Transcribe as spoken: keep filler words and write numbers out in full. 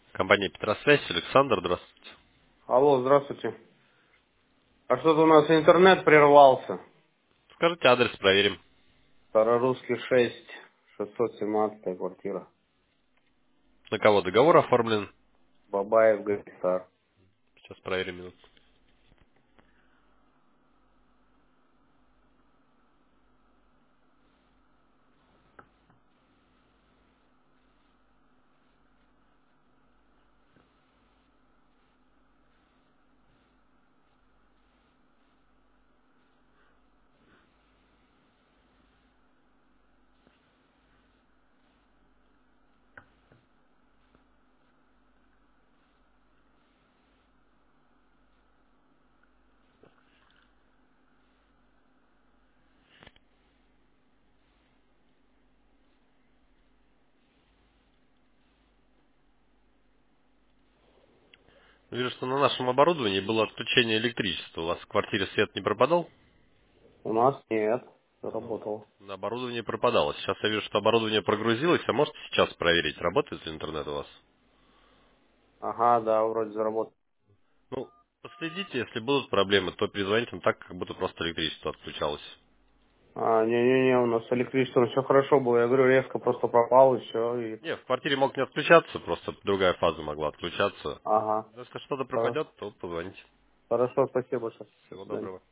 Компания Петросвязь, Александр, здравствуйте. Алло, здравствуйте. А что-то у нас интернет прервался. Скажите адрес, проверим. Старорусский шесть, шестьсот семнадцатая квартира. На кого договор оформлен? Бабаев, Гайсар. Сейчас проверим минуту. Вижу, что на нашем оборудовании было отключение электричества. У вас в квартире свет не пропадал? У нас нет. Ну, Заработал. на оборудовании пропадало. Сейчас я вижу, что оборудование прогрузилось. А можете сейчас проверить, работает ли интернет у вас? Ага, да, вроде заработал. Ну, последите, если будут проблемы, то перезвоните нам так, как будто просто электричество отключалось. А, не-не-не, у нас с электричеством все хорошо было. Я говорю, резко просто пропал и все. И... Не, в квартире мог не отключаться, просто другая фаза могла отключаться. Ага. Если что-то Хоро- пропадет, то позвоните. Хорошо, спасибо большое. Всего До свидания. доброго.